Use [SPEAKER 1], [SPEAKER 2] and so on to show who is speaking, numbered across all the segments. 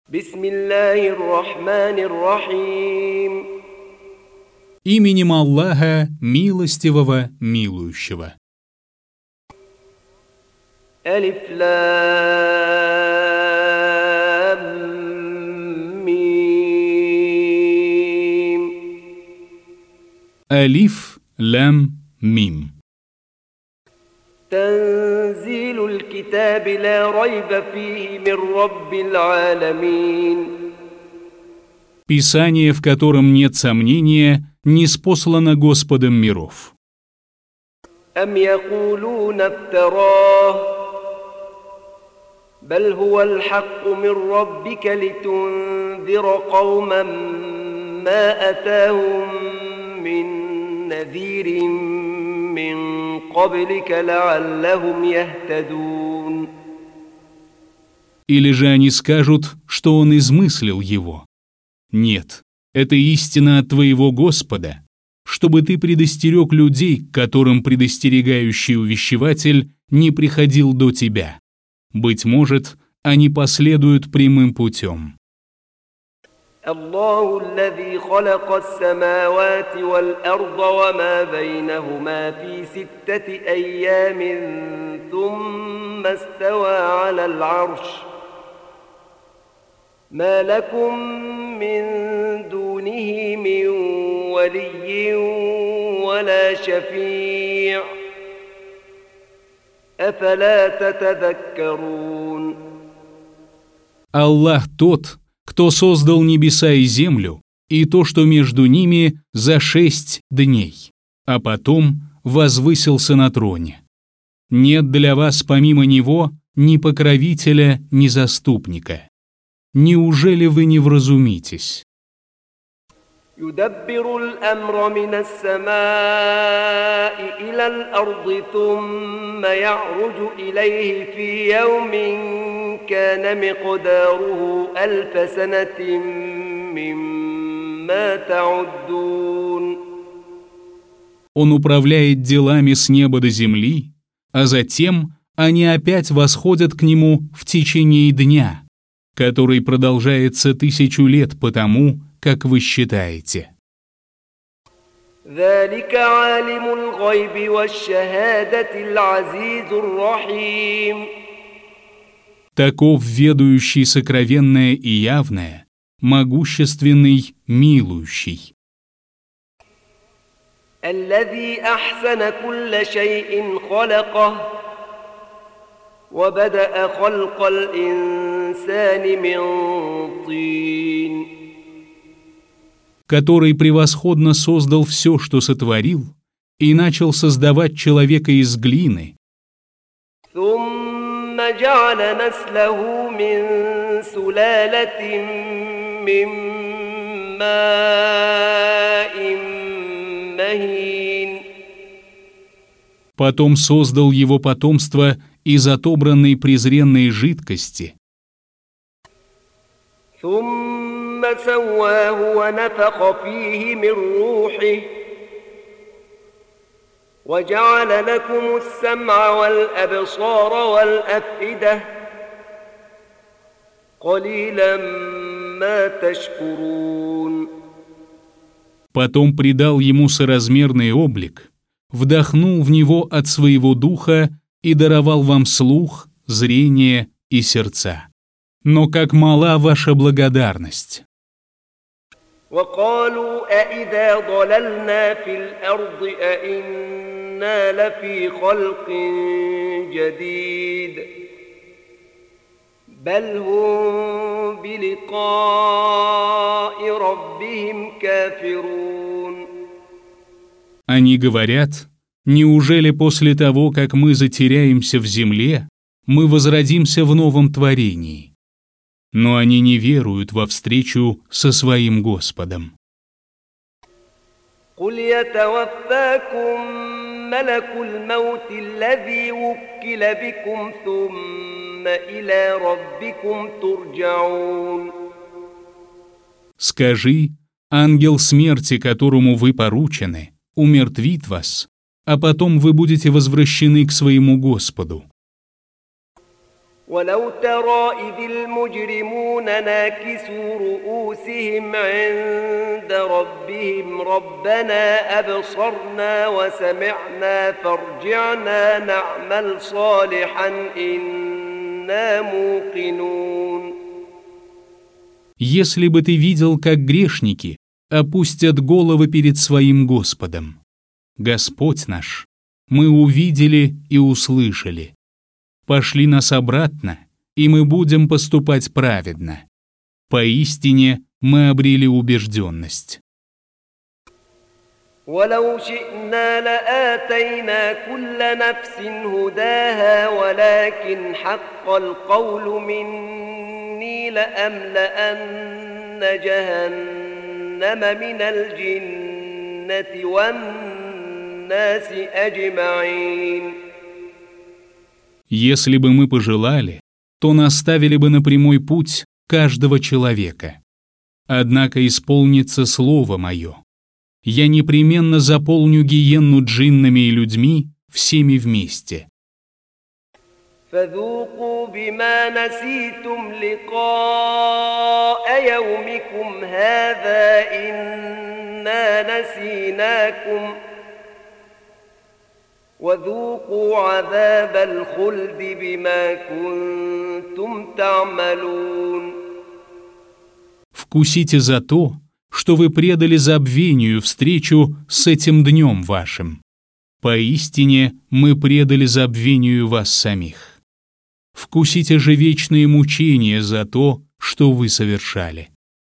[SPEAKER 1] بسم الله الرحمن الرحيم
[SPEAKER 2] Именем Аллаха, милостивого, милующего.
[SPEAKER 1] ألف لام ميم
[SPEAKER 2] Алиф, лям, мим.
[SPEAKER 1] تنزيل الكتاب لا ريب فيه من رب العالمين
[SPEAKER 2] Писание, в котором нет сомнения, ниспослано Господом миров.
[SPEAKER 1] أم يقولون افتراه بل هو الحق من ربك لتنذر قوما ما أتاهم من نذير من قبلك لعلهم يهتدون.
[SPEAKER 2] Или же они скажут, что он измыслил его? Нет, это истина от твоего Господа, чтобы ты предостерег людей, к которым предостерегающий увещеватель не приходил до тебя. Быть может, они последуют прямым путем.
[SPEAKER 1] الله الذي خلق السماوات والأرض وما بينهما في 6 أيام ثم استوى على العرش ما لكم من دونه من ولي ولا شفيع أفلا تتذكرون.
[SPEAKER 2] Аллах тот, кто создал небеса и землю, и то, что между ними, за 6 дней, а потом возвысился на троне. Нет для вас помимо Него ни покровителя, ни заступника. Неужели вы не вразумитесь?
[SPEAKER 1] يدبر الأمر من السماء إلى الأرض ثم يعرج إليه في يوم كان مقداره 1000 سنة مما تعدون.
[SPEAKER 2] Он управляет делами с неба до земли, а затем они опять восходят к Нему в течение дня, который продолжается 1000 лет по тому, как вы считаете.
[SPEAKER 1] ذلك عالم الغيب والشهادة العزيز الرحيم.
[SPEAKER 2] Таков ведающий сокровенное и явное, могущественный, милующий.
[SPEAKER 1] الذي أحسن كل شيء خلقه وبدأ خلق الإنسان من طين.
[SPEAKER 2] Который превосходно создал все, что сотворил, и начал создавать человека из глины.
[SPEAKER 1] ثم جعل نسله من سلالة من ماء مهين.
[SPEAKER 2] Потом создал его потомство из отобранной презренной жидкости.
[SPEAKER 1] ثم سواه ونفخ فيه من روحه وجعل لكم السمع والأبصار والأفئدة قليلا ما تشكرون.
[SPEAKER 2] Потом придал ему соразмерный облик, вдохнул в него от своего духа и даровал вам слух, зрение и сердца. Но как мала ваша благодарность.
[SPEAKER 1] وقالوا أإذا ضللنا في الأرض أإنا لفي خلق جديد بل هم بلقاء ربهم كافرون.
[SPEAKER 2] Они говорят, неужели после того, как мы затеряемся в земле, мы возродимся в новом творении? Но они не веруют во встречу со своим Господом.
[SPEAKER 1] قل يتوفاكم ملك الموت الذي وكل بكم ثم إلى ربكم ترجعون.
[SPEAKER 2] Скажи, ангел смерти, которому вы поручены, умертвит вас, а потом вы будете возвращены к своему Господу.
[SPEAKER 1] ولو ترى إذ المجرمون ناكسوا رؤوسهم عند ربهم ربنا أبصرنا وسمعنا فارجعنا نعمل صالحا إنا موقنون.
[SPEAKER 2] Если бы ты видел, как грешники опустят головы перед своим Господом. Господь наш, мы увидели и услышали. Пошли нас обратно, и мы будем поступать праведно. Поистине мы обрели убежденность.
[SPEAKER 1] ولو شئنا لآتينا كل نفس هداها ولكن حق القول مني لأملأن جهنم من الجنة والناس أجمعين.
[SPEAKER 2] Если бы мы пожелали, то наставили бы на прямой путь каждого человека. Однако исполнится слово мое. Я непременно заполню гиенну джиннами и людьми всеми вместе.
[SPEAKER 1] فذوقوا بما نسيتم لقاء يومكم هذا إنا نسيناكم وذوقوا عذاب الخلد بما كنتم تعملون.
[SPEAKER 2] Вкусите за то, что вы предали забвению встречу с этим днем вашим. Поистине мы предали забвению вас самих. Вкусите же вечные мучения за то, что вы совершали.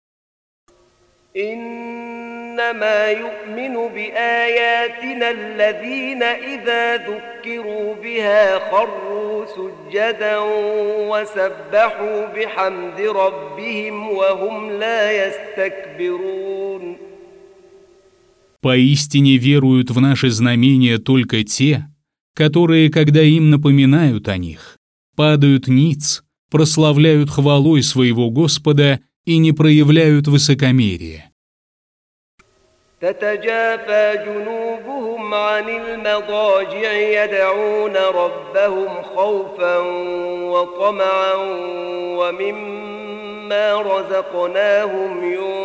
[SPEAKER 1] إنما يؤمن بآياتنا الذين إذا ذكروا بها خروا سجدا وسبحوا بحمد ربهم وهم لا يستكبرون.
[SPEAKER 2] Поистине веруют в наши знамения только те, которые, когда им напоминают о них, падают ниц, прославляют хвалой своего Господа и не проявляют высокомерия.
[SPEAKER 1] تتجافى جنوبهم عن المضاجع يدعون ربهم خوفا وطمعا ومما رزقناهم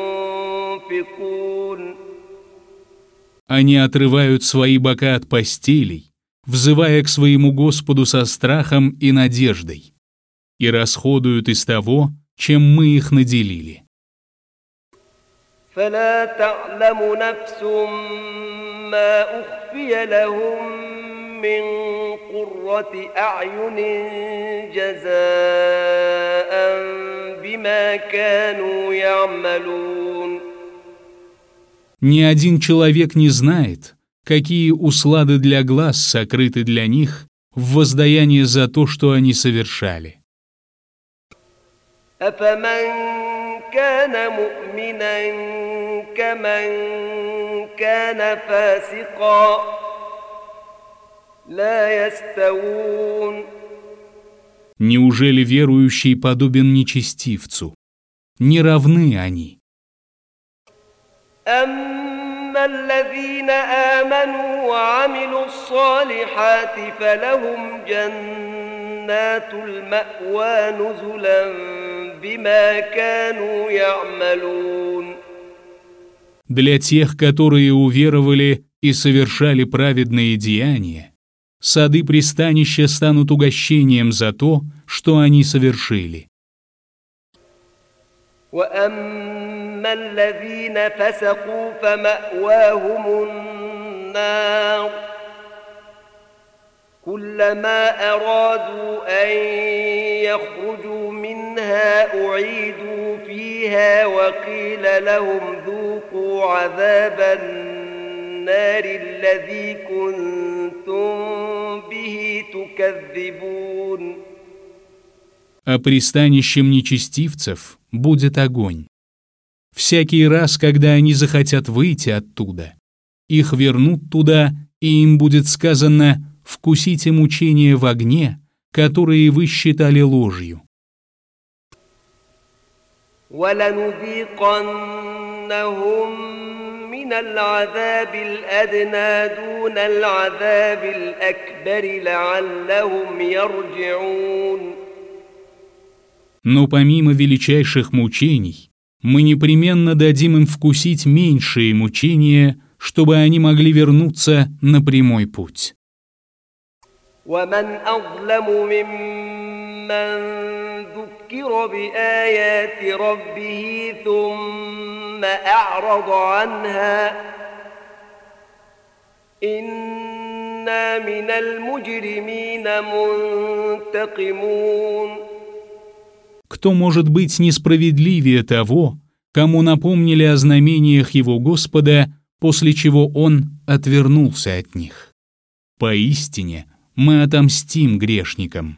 [SPEAKER 1] ينفقون.
[SPEAKER 2] Они отрывают свои бока от постелей, взывая к своему Господу со страхом и надеждой, и расходуют из того, чем мы их наделили.
[SPEAKER 1] فلا تعلم نفس ما أخفي لهم من قرة أعين جزاء بما كانوا يعملون.
[SPEAKER 2] Ни один человек не знает, какие услады для глаз сокрыты для них в воздаяние за то, что они совершали.
[SPEAKER 1] كان مؤمنا كمن كان فاسقا لا يستوون.
[SPEAKER 2] Неужели верующий подобен нечестивцу? Не равны они.
[SPEAKER 1] أما الذين آمنوا وعملوا الصالحات فلهم جنات المأوى نزلا بما كانوا يعملون.
[SPEAKER 2] Для тех, которые уверовали и совершали праведные деяния, сады пристанища станут угощением за то, что они совершили.
[SPEAKER 1] وأما الذين فسقوا فمأواهم النار كلما أرادوا أن يخرجوا منها أعيدوا فيها وقيل لهم ذوقوا عذاب النار الذي كنتم به تكذبون.
[SPEAKER 2] А пристанищем нечестивцев будет огонь. Всякий раз, когда они захотят выйти оттуда, их вернут туда, и им будет сказано: «Вкусите мучения в огне, которые вы считали ложью».
[SPEAKER 1] وَلَنُذِيقَنَّهُم مِّنَ الْعَذَابِ الْأَدْنَىٰ دُونَ الْعَذَابِ الْأَكْبَرِ لَعَلَّهُمْ يَرْجِعُونَ.
[SPEAKER 2] Но помимо величайших мучений, мы непременно дадим им вкусить меньшие мучения, чтобы они могли вернуться на прямой путь.
[SPEAKER 1] ومن أظلم ممن ذكر بآيات ربه ثم أعرض عنها إنا من المجرمين منتقمون.
[SPEAKER 2] Кто может быть несправедливее того, кому напомнили о знамениях его Господа, после чего он отвернулся от них? Поистине, мы отомстим грешникам.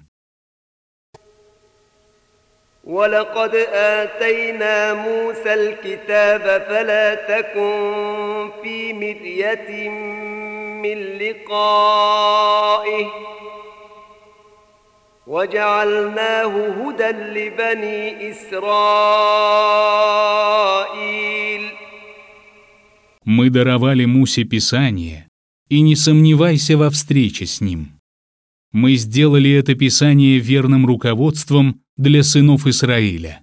[SPEAKER 1] ولقد آتينا موسى الكتاب فلا تكن في مرية من لقائه وجعلناه هدى لبني إسرائيل.
[SPEAKER 2] Мы даровали Мусе Писание, и не сомневайся во встрече с ним. Мы сделали это Писание верным руководством для сынов Израиля.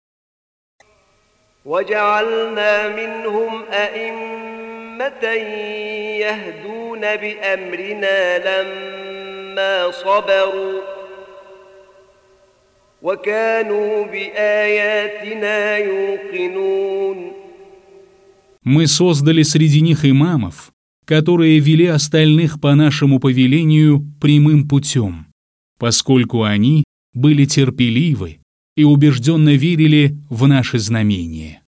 [SPEAKER 1] وجعلنا منهم أئمة يهدون بأمرنا لما صبروا وكانوا بآياتنا يوقنون.
[SPEAKER 2] Мы создали среди них имамов, которые вели остальных по нашему повелению прямым путем, поскольку они были терпеливы и убежденно верили в наши знамения.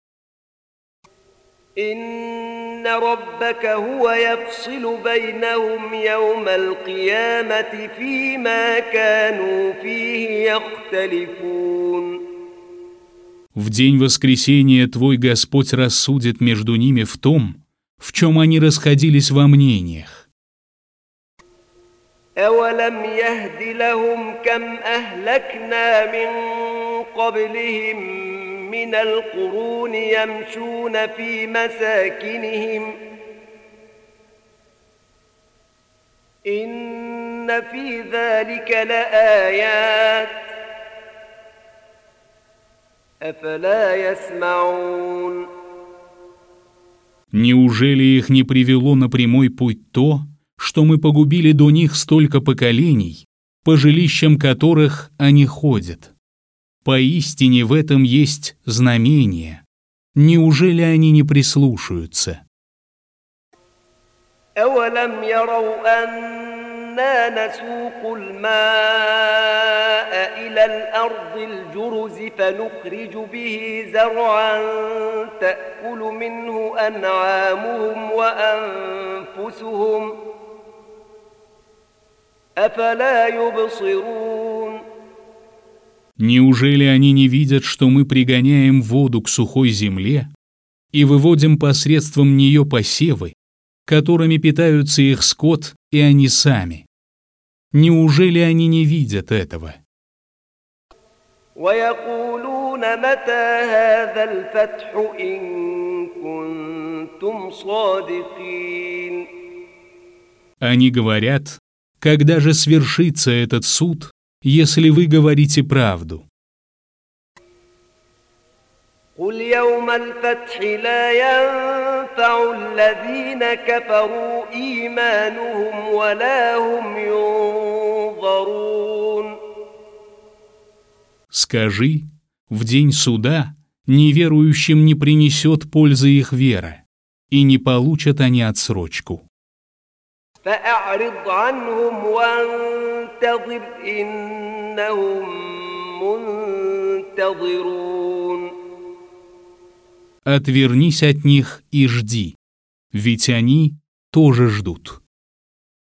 [SPEAKER 1] إن ربك هو يفصل بينهم يوم القيامة فيما كانوا فيه يختلفون.
[SPEAKER 2] В день воскресения твой Господь рассудит между ними в том, в чем они расходились во мнениях.
[SPEAKER 1] أولم يهد لهم كم أهلكنا من قبلهم من القرون يمشون في مساكنهم إن في ذلك لآيات أفلا يسمعون.
[SPEAKER 2] Неужели их не привело на прямой путь то, что мы погубили до них столько поколений, по жилищам которых они ходят? Поистине в этом есть знамение. Неужели они не прислушаются?
[SPEAKER 1] أولم يروا أنا نسوق الماء إلى الأرض الجرز فنخرج به زرعا تأكل منه أنعامهم وأنفسهم أفلا يبصرون.
[SPEAKER 2] Неужели они не видят, что мы пригоняем воду к сухой земле и выводим посредством нее посевы, которыми питаются их скот и они сами? Неужели они не видят этого?
[SPEAKER 1] ويقولون متى هذا الفتح إن كنتم صادقين.
[SPEAKER 2] Они говорят, когда же свершится этот суд, если вы говорите правду?
[SPEAKER 1] قل يوم الفتح لا ينفع الذين كفروا إيمانهم ولا هم ينظرون.
[SPEAKER 2] Скажи, в день суда неверующим не принесет пользы их вера, и не получат они отсрочку.
[SPEAKER 1] فأعرض عنهم وانتظر إنهم منتظرون.
[SPEAKER 2] Отвернись от них и жди, ведь они тоже ждут.